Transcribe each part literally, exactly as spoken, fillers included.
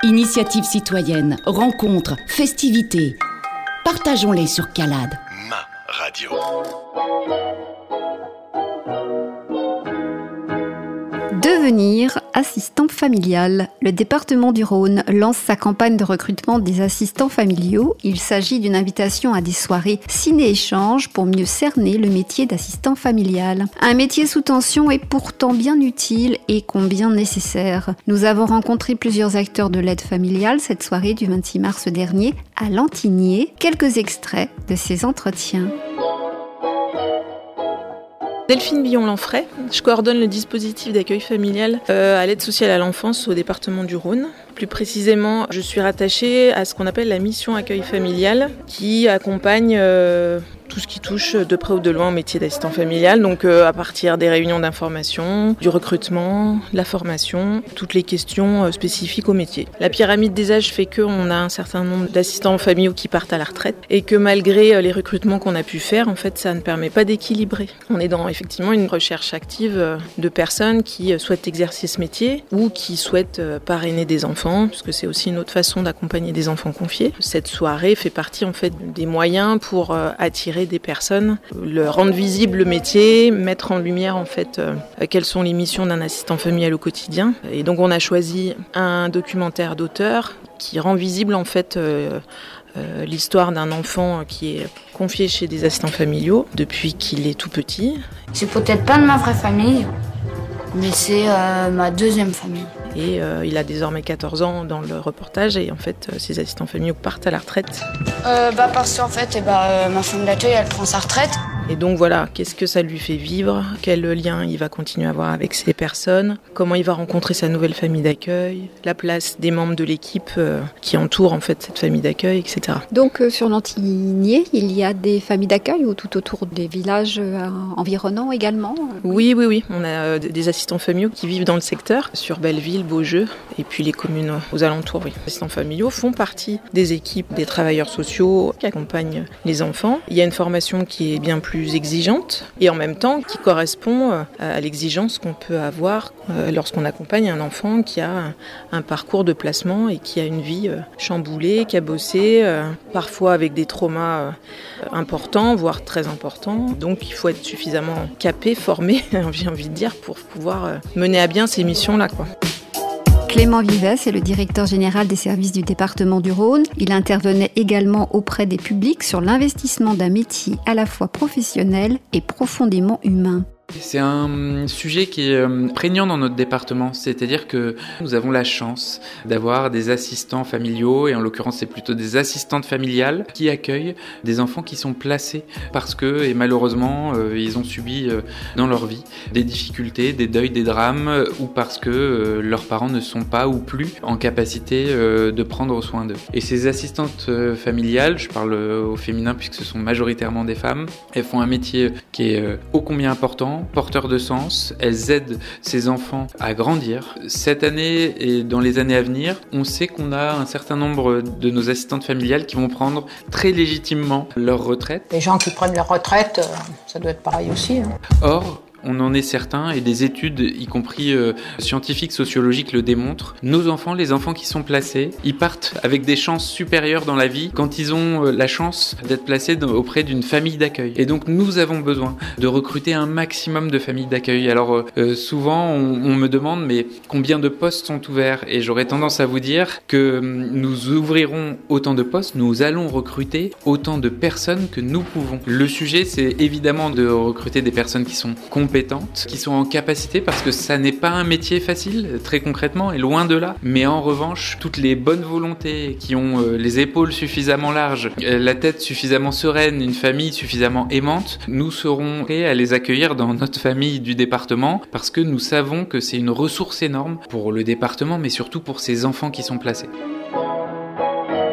Initiatives citoyennes, rencontres, festivités. Partageons-les sur Calade. Ma radio. Devenir assistant familial. Le département du Rhône lance sa campagne de recrutement des assistants familiaux. Il s'agit d'une invitation à des soirées ciné-échanges pour mieux cerner le métier d'assistant familial. Un métier sous tension et pourtant bien utile et combien nécessaire. Nous avons rencontré plusieurs acteurs de l'aide familiale cette soirée du vingt-six mars dernier à Lantigné. Quelques extraits de ces entretiens. Delphine Billon-Lanfray, je coordonne le dispositif d'accueil familial euh, à l'aide sociale à l'enfance au département du Rhône. Plus précisément, je suis rattachée à ce qu'on appelle la mission accueil familial qui accompagne euh, tout ce qui touche de près ou de loin au métier d'assistant familial, donc euh, à partir des réunions d'information, du recrutement, de la formation, toutes les questions euh, spécifiques au métier. La pyramide des âges fait qu'on a un certain nombre d'assistants familiaux qui partent à la retraite et que malgré euh, les recrutements qu'on a pu faire, en fait, ça ne permet pas d'équilibrer. On est dans effectivement une recherche active euh, de personnes qui euh, souhaitent exercer ce métier ou qui souhaitent euh, parrainer des enfants, parce que c'est aussi une autre façon d'accompagner des enfants confiés. Cette soirée fait partie en fait des moyens pour euh, attirer des personnes, le rendre visible le métier, mettre en lumière en fait euh, quelles sont les missions d'un assistant familial au quotidien. Et donc on a choisi un documentaire d'auteur qui rend visible en fait euh, euh, l'histoire d'un enfant qui est confié chez des assistants familiaux depuis qu'il est tout petit. C'est peut-être pas de ma vraie famille, mais c'est euh, ma deuxième famille. Et euh, il a désormais quatorze ans dans le reportage et en fait euh, ses assistants familiaux partent à la retraite. Euh, bah parce qu'en fait, eh bah, euh, ma femme d'accueil, elle prend sa retraite. Et donc voilà, qu'est-ce que ça lui fait vivre, quel lien il va continuer à avoir avec ces personnes, comment il va rencontrer sa nouvelle famille d'accueil, la place des membres de l'équipe euh, qui entourent en fait cette famille d'accueil, et cetera. Donc euh, sur Lantigné, il y a des familles d'accueil ou tout autour des villages euh, environnants également? Oui, oui, oui. On a euh, des assistants familiaux qui vivent dans le secteur, sur Belleville, Beaujeu, et puis les communes aux alentours. Oui. Les assistants familiaux font partie des équipes des travailleurs sociaux qui accompagnent les enfants. Il y a une formation qui est bien plus plus exigeante et en même temps qui correspond à l'exigence qu'on peut avoir lorsqu'on accompagne un enfant qui a un parcours de placement et qui a une vie chamboulée, qui a bossé, parfois avec des traumas importants, voire très importants. Donc il faut être suffisamment capé, formé, j'ai envie de dire, pour pouvoir mener à bien ces missions-là, quoi. Clément Vivès est le directeur général des services du département du Rhône. Il intervenait également auprès des publics sur l'investissement d'un métier à la fois professionnel et profondément humain. C'est un sujet qui est prégnant dans notre département, c'est-à-dire que nous avons la chance d'avoir des assistants familiaux, et en l'occurrence c'est plutôt des assistantes familiales qui accueillent des enfants qui sont placés parce que, et malheureusement, euh, ils ont subi euh, dans leur vie des difficultés, des deuils, des drames, euh, ou parce que euh, leurs parents ne sont pas ou plus en capacité euh, de prendre soin d'eux. Et ces assistantes euh, familiales, je parle euh, au féminin puisque ce sont majoritairement des femmes, elles font un métier qui est euh, ô combien important, porteurs de sens, elles aident ces enfants à grandir. Cette année et dans les années à venir, on sait qu'on a un certain nombre de nos assistantes familiales qui vont prendre très légitimement leur retraite. Les gens qui prennent leur retraite, ça doit être pareil aussi. Hein. Or, on en est certain, et des études, y compris euh, scientifiques, sociologiques, le démontrent. Nos enfants, les enfants qui sont placés, ils partent avec des chances supérieures dans la vie quand ils ont euh, la chance d'être placés dans, auprès d'une famille d'accueil. Et donc, nous avons besoin de recruter un maximum de familles d'accueil. Alors, euh, souvent, on, on me demande, mais combien de postes sont ouverts? Et j'aurais tendance à vous dire que nous ouvrirons autant de postes, nous allons recruter autant de personnes que nous pouvons. Le sujet, c'est évidemment de recruter des personnes qui sont compétentes, qui sont en capacité, parce que ça n'est pas un métier facile, très concrètement, et loin de là. Mais en revanche, toutes les bonnes volontés, qui ont euh, les épaules suffisamment larges, euh, la tête suffisamment sereine, une famille suffisamment aimante, nous serons prêts à les accueillir dans notre famille du département, parce que nous savons que c'est une ressource énorme pour le département, mais surtout pour ces enfants qui sont placés.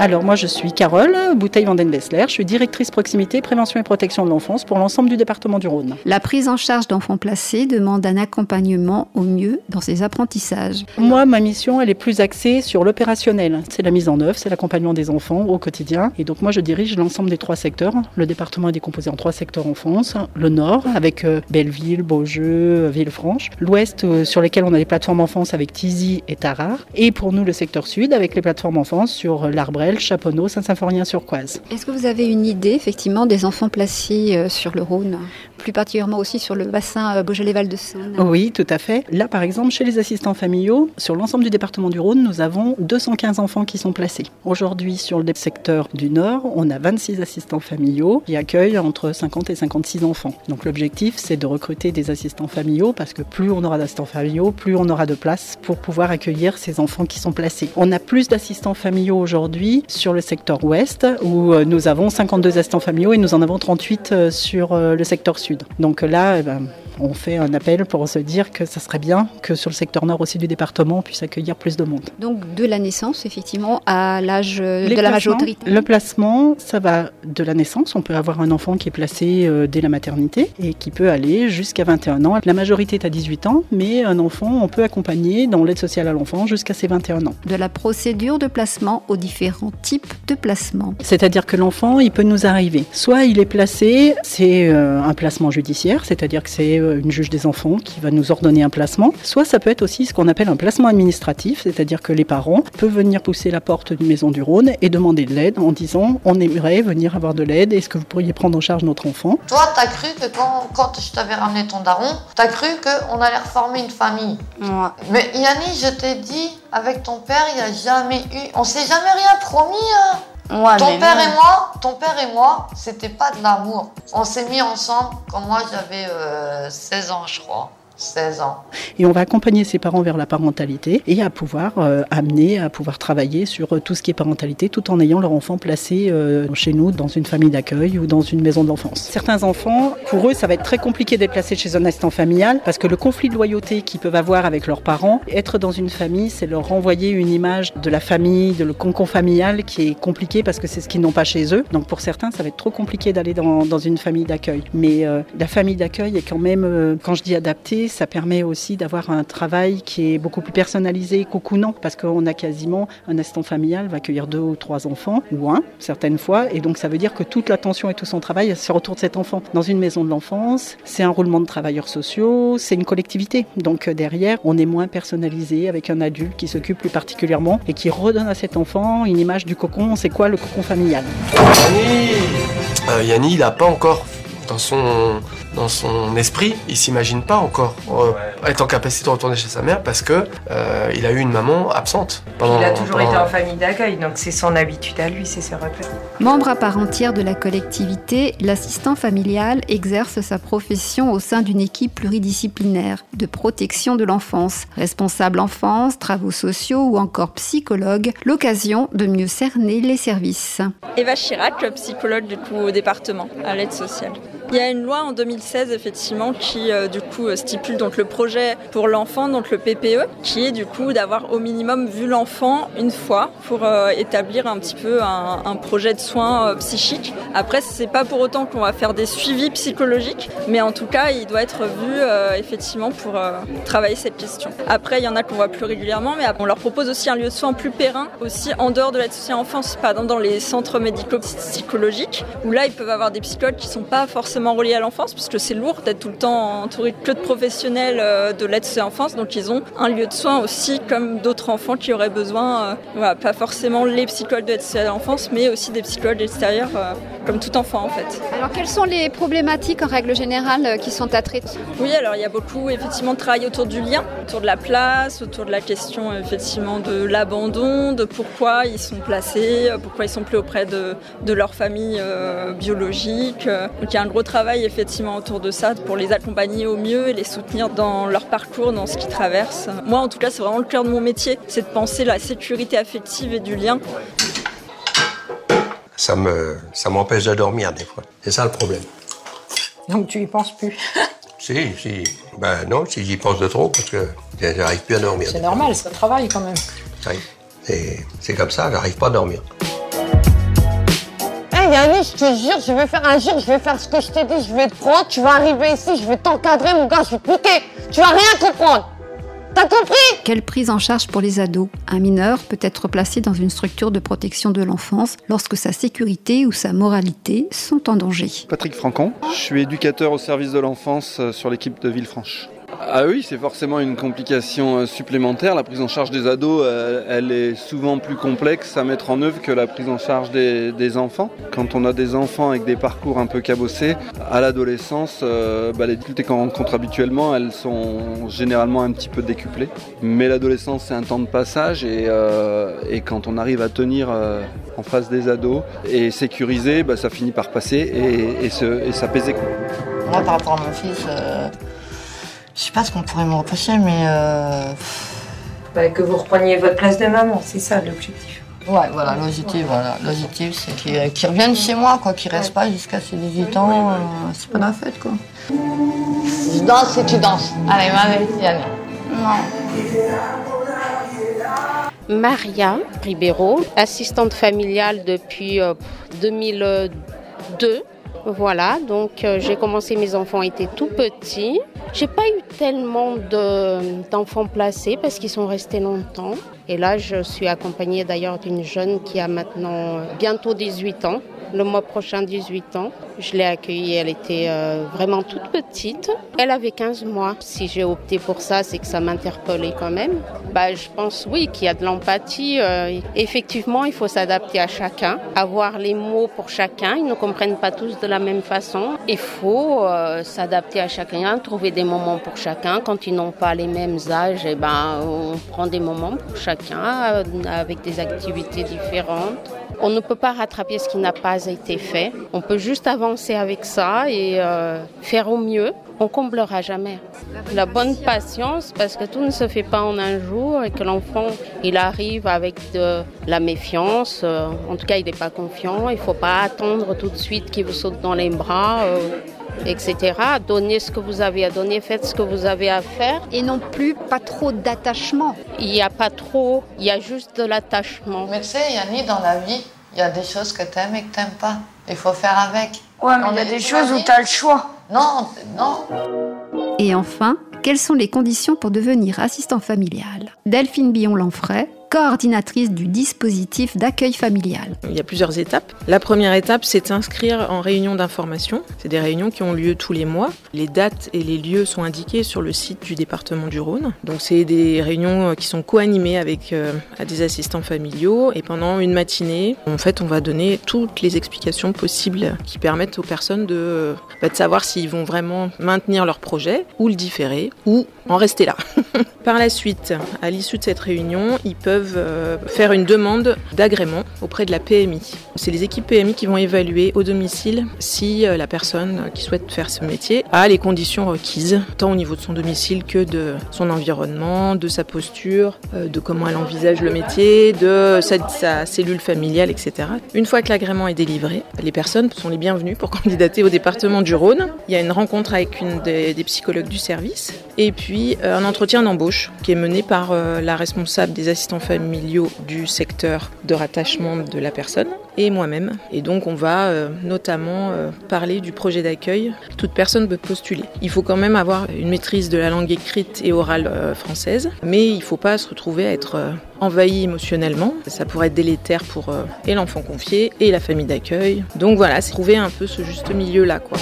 Alors moi je suis Carole Bouteille-Vanden-Wessler, je suis directrice proximité, prévention et protection de l'enfance pour l'ensemble du département du Rhône. La prise en charge d'enfants placés demande un accompagnement au mieux dans ses apprentissages. Moi ma mission elle est plus axée sur l'opérationnel, c'est la mise en œuvre, c'est l'accompagnement des enfants au quotidien et donc moi je dirige l'ensemble des trois secteurs. Le département est décomposé en trois secteurs enfance, le nord avec euh, Belleville, Beaujeu, Villefranche, l'ouest euh, sur lesquels on a les plateformes enfance avec Tizy et Tarare et pour nous le secteur sud avec les plateformes enfance sur l'Arbrel, Chaponneau, Saint-Symphorien-sur-Coise. Est-ce que vous avez une idée effectivement des enfants placés euh, sur le Rhône, plus particulièrement aussi sur le bassin euh, Beaujolais-Val-de-Saône? Oui, tout à fait. Là par exemple chez les assistants familiaux, sur l'ensemble du département du Rhône, nous avons deux cent quinze enfants qui sont placés. Aujourd'hui sur le secteur du nord, on a vingt-six assistants familiaux qui accueillent entre cinquante et cinquante-six enfants. Donc l'objectif c'est de recruter des assistants familiaux parce que plus on aura d'assistants familiaux, plus on aura de place pour pouvoir accueillir ces enfants qui sont placés. On a plus d'assistants familiaux aujourd'hui sur le secteur ouest où nous avons cinquante-deux assistants familiaux et nous en avons trente-huit sur le secteur sud. Donc là, eh ben, on fait un appel pour se dire que ça serait bien que sur le secteur nord aussi du département, on puisse accueillir plus de monde. Donc de la naissance, effectivement, à l'âge de la majorité. Le placement, ça va de la naissance. On peut avoir un enfant qui est placé euh, dès la maternité et qui peut aller jusqu'à vingt et un ans. La majorité est à dix-huit ans, mais un enfant, on peut accompagner dans l'aide sociale à l'enfant jusqu'à ses vingt et un ans. De la procédure de placement aux différents types de placement. C'est-à-dire que l'enfant, il peut nous arriver. Soit il est placé, c'est euh, un placement judiciaire, c'est-à-dire que c'est euh, une juge des enfants qui va nous ordonner un placement. Soit ça peut être aussi ce qu'on appelle un placement administratif, c'est-à-dire que les parents peuvent venir pousser la porte d'une maison du Rhône et demander de l'aide en disant on aimerait venir avoir de l'aide, est-ce que vous pourriez prendre en charge notre enfant? Toi, t'as cru que quand, quand je t'avais ramené ton daron, t'as cru qu'on allait reformer une famille. Ouais. Mais Yanni, je t'ai dit, avec ton père, il n'y a jamais eu... On s'est jamais rien promis, hein. Ouais, ton mais père non. et moi, ton père et moi, c'était pas de l'amour. On s'est mis ensemble quand moi j'avais euh, seize ans, je crois. seize ans. Et on va accompagner ses parents vers la parentalité et à pouvoir euh, amener, à pouvoir travailler sur euh, tout ce qui est parentalité tout en ayant leur enfant placé euh, chez nous dans une famille d'accueil ou dans une maison d'enfance. Certains enfants, pour eux, ça va être très compliqué d'être placé chez un assistant familial parce que le conflit de loyauté qu'ils peuvent avoir avec leurs parents, être dans une famille, c'est leur renvoyer une image de la famille, de le cocon familial qui est compliqué parce que c'est ce qu'ils n'ont pas chez eux. Donc pour certains, ça va être trop compliqué d'aller dans, dans une famille d'accueil. Mais euh, la famille d'accueil est quand même, euh, quand je dis adaptée, ça permet aussi d'avoir un travail qui est beaucoup plus personnalisé, cocoonant, parce qu'on a quasiment un assistant familial va accueillir deux ou trois enfants, ou un, certaines fois, et donc ça veut dire que toute l'attention et tout son travail se retourne de cet enfant. Dans une maison de l'enfance, c'est un roulement de travailleurs sociaux, c'est une collectivité, donc derrière, on est moins personnalisé avec un adulte qui s'occupe plus particulièrement et qui redonne à cet enfant une image du cocon, c'est quoi le cocon familial. Yanni, euh, Yanni il n'a pas encore dans son... dans son esprit, il s'imagine pas encore euh, être en capacité de retourner chez sa mère parce que euh, il a eu une maman absente. Pendant, il a toujours pendant... été en famille d'accueil, donc c'est son habitude à lui, c'est ses repères. Membre à part entière de la collectivité, l'assistant familial exerce sa profession au sein d'une équipe pluridisciplinaire de protection de l'enfance. Responsable enfance, travaux sociaux ou encore psychologue, l'occasion de mieux cerner les services. Eva Chirac, psychologue du coup au département, à l'aide sociale. Il y a une loi en deux mille seize effectivement qui euh, du coup stipule donc le projet pour l'enfant, donc le P P E, qui est du coup d'avoir au minimum vu l'enfant une fois pour euh, établir un petit peu un, un projet de soins euh, psychiques. Après c'est pas pour autant qu'on va faire des suivis psychologiques, mais en tout cas il doit être vu euh, effectivement pour euh, travailler cette question. Après il y en a qu'on voit plus régulièrement, mais on leur propose aussi un lieu de soins plus périn, aussi en dehors de l'aide sociale à l'enfance, par exemple dans les centres médico-psychologiques, où là ils peuvent avoir des psychologues qui sont pas forcément reliés à l'enfance, parce que c'est lourd d'être tout le temps entouré que de professionnels de l'aide sociale à l'enfance, donc ils ont un lieu de soins aussi comme d'autres enfants qui auraient besoin, euh, voilà, pas forcément les psychologues de l'aide sociale à l'enfance, mais aussi des psychologues extérieurs euh, comme tout enfant en fait. Alors quelles sont les problématiques en règle générale qui sont à traiter? Oui, alors il y a beaucoup effectivement de travail autour du lien, autour de la place, autour de la question effectivement de l'abandon, de pourquoi ils sont placés, pourquoi ils sont plus auprès de, de leur famille euh, biologique. Donc il y a un gros travail effectivement autour de ça pour les accompagner au mieux et les soutenir dans leur parcours, dans ce qu'ils traversent. Moi en tout cas c'est vraiment le cœur de mon métier, c'est de penser la sécurité affective et du lien. Ça me, ça m'empêche de dormir des fois, c'est ça le problème. Donc tu y penses plus? Si, si, ben non, si j'y pense de trop parce que j'arrive plus à dormir. C'est normal, ça travaille quand même. Oui, c'est, c'est comme ça, j'arrive pas à dormir. Hey Yannick, je te jure, je vais faire un jour, je vais faire ce que je t'ai dit, je vais te prendre, tu vas arriver ici, je vais t'encadrer mon gars, je vais te niquer. Tu vas rien comprendre. T'as compris? Quelle prise en charge pour les ados? Un mineur peut être placé dans une structure de protection de l'enfance lorsque sa sécurité ou sa moralité sont en danger. Patrick Francon, je suis éducateur au service de l'enfance sur l'équipe de Villefranche. Ah oui, c'est forcément une complication supplémentaire. La prise en charge des ados, elle est souvent plus complexe à mettre en œuvre que la prise en charge des, des enfants. Quand on a des enfants avec des parcours un peu cabossés, à l'adolescence, euh, bah, les difficultés qu'on rencontre habituellement, elles sont généralement un petit peu décuplées. Mais l'adolescence, c'est un temps de passage et, euh, et quand on arrive à tenir euh, en face des ados et sécuriser, bah, ça finit par passer et, et, se, et s'apaiser. Moi, par rapport à mon fils... Euh... Je sais pas ce qu'on pourrait me reprocher, mais... Euh... Bah, que vous repreniez votre place de maman, c'est ça l'objectif. Ouais, voilà, l'objectif, voilà. L'objectif, c'est qu'ils, qu'ils reviennent chez moi, quoi, qu'ils restent pas jusqu'à ses dix-huit ans. Euh, c'est pas la fête, quoi. Je danse et tu danses. Allez, vas-y, Yannick. Non. Maria Ribeiro, assistante familiale depuis euh, deux mille deux. Voilà, donc euh, j'ai commencé, mes enfants étaient tout petits. J'ai pas eu tellement de, d'enfants placés parce qu'ils sont restés longtemps. Et là, je suis accompagnée d'ailleurs d'une jeune qui a maintenant bientôt dix-huit ans. Le mois prochain, dix-huit ans. Je l'ai accueillie, elle était euh, vraiment toute petite. Elle avait quinze mois. Si j'ai opté pour ça, c'est que ça m'interpellait quand même. Bah, je pense, oui, qu'il y a de l'empathie. Euh, effectivement, il faut s'adapter à chacun, avoir les mots pour chacun. Ils ne comprennent pas tous de la même façon. Il faut euh, s'adapter à chacun, trouver des moments pour chacun. Quand ils n'ont pas les mêmes âges, eh ben, on prend des moments pour chacun, euh, avec des activités différentes. On ne peut pas rattraper ce qui n'a pas été fait. On peut juste avancer avec ça et euh, faire au mieux. On comblera jamais. La bonne patience, parce que tout ne se fait pas en un jour et que l'enfant, il arrive avec de la méfiance. Euh, en tout cas, il n'est pas confiant. Il ne faut pas attendre tout de suite qu'il vous saute dans les bras. Euh, et cetera. Donnez ce que vous avez à donner, faites ce que vous avez à faire. Et non plus pas trop d'attachement. Il n'y a pas trop, il y a juste de l'attachement. Mais tu sais, Yannick, dans la vie, il y a des choses que t'aimes et que t'aimes pas. Il faut faire avec. Ouais, mais il y a des choses où t'as le choix. Non, non. Et enfin, quelles sont les conditions pour devenir assistant familial? Delphine Billon-Lanfray, coordinatrice du dispositif d'accueil familial. Il y a plusieurs étapes. La première étape, c'est de s'inscrire en réunion d'information. C'est des réunions qui ont lieu tous les mois. Les dates et les lieux sont indiqués sur le site du département du Rhône. Donc c'est des réunions qui sont co-animées avec euh, des assistants familiaux. Et pendant une matinée, en fait, on va donner toutes les explications possibles qui permettent aux personnes de, bah, de savoir s'ils vont vraiment maintenir leur projet ou le différer ou en rester là. Par la suite, à l'issue de cette réunion, ils peuvent faire une demande d'agrément auprès de la P M I. C'est les équipes P M I qui vont évaluer au domicile si la personne qui souhaite faire ce métier a les conditions requises, tant au niveau de son domicile que de son environnement, de sa posture, de comment elle envisage le métier, de sa, sa cellule familiale, et cetera. Une fois que l'agrément est délivré, les personnes sont les bienvenues pour candidater au département du Rhône. Il y a une rencontre avec une des, des psychologues du service et puis un entretien d'embauche qui est mené par la responsable des assistants familiaux du secteur de rattachement de la personne et moi-même. Et donc on va euh, notamment euh, parler du projet d'accueil. Toute personne peut postuler. Il faut quand même avoir une maîtrise de la langue écrite et orale euh, française, mais il ne faut pas se retrouver à être euh, envahi émotionnellement. Ça pourrait être délétère pour euh, et l'enfant confié et la famille d'accueil. Donc voilà, c'est trouver un peu ce juste milieu-là, quoi.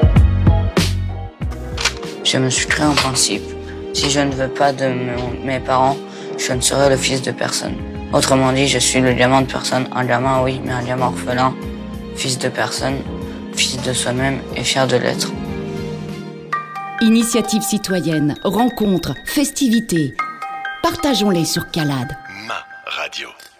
Je me suis créé un principe. Si je ne veux pas de mes parents, je ne serai le fils de personne. Autrement dit, je suis le diamant de personne. Un diamant, oui, mais un diamant orphelin. Fils de personne, fils de soi-même et fier de l'être. Initiative citoyenne, rencontres, festivités. Partageons-les sur Calade. Ma radio.